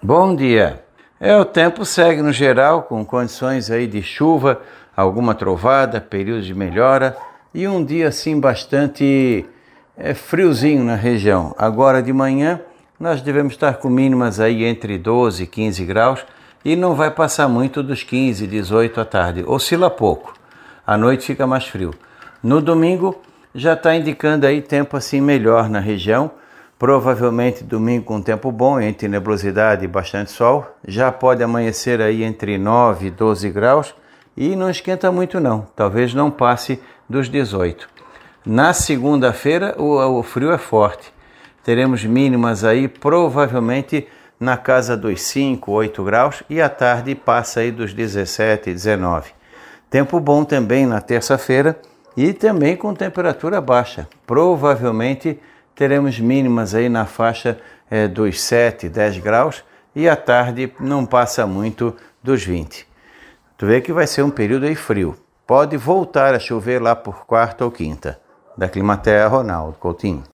Bom dia. O tempo segue no geral com condições aí de chuva, alguma trovada, períodos de melhora e um dia assim bastante friozinho na região. Agora de manhã nós devemos estar com mínimas aí entre 12 e 15 graus e não vai passar muito dos 15, 18 à tarde. Oscila pouco. À noite fica mais frio. No domingo já está indicando aí tempo assim melhor na região. Provavelmente domingo com tempo bom, entre nebulosidade e bastante sol. Já pode amanhecer aí entre 9 e 12 graus e não esquenta muito não. Talvez não passe dos 18. Na segunda-feira o frio é forte. Teremos mínimas aí provavelmente na casa dos 5, 8 graus e à tarde passa aí dos 17, 19. Tempo bom também na terça-feira e também com temperatura baixa. Provavelmente teremos mínimas aí na faixa dos 7, 10 graus e à tarde não passa muito dos 20. Tu vê que vai ser um período aí frio. Pode voltar a chover lá por quarta ou quinta. Da Climatea, Ronaldo Coutinho.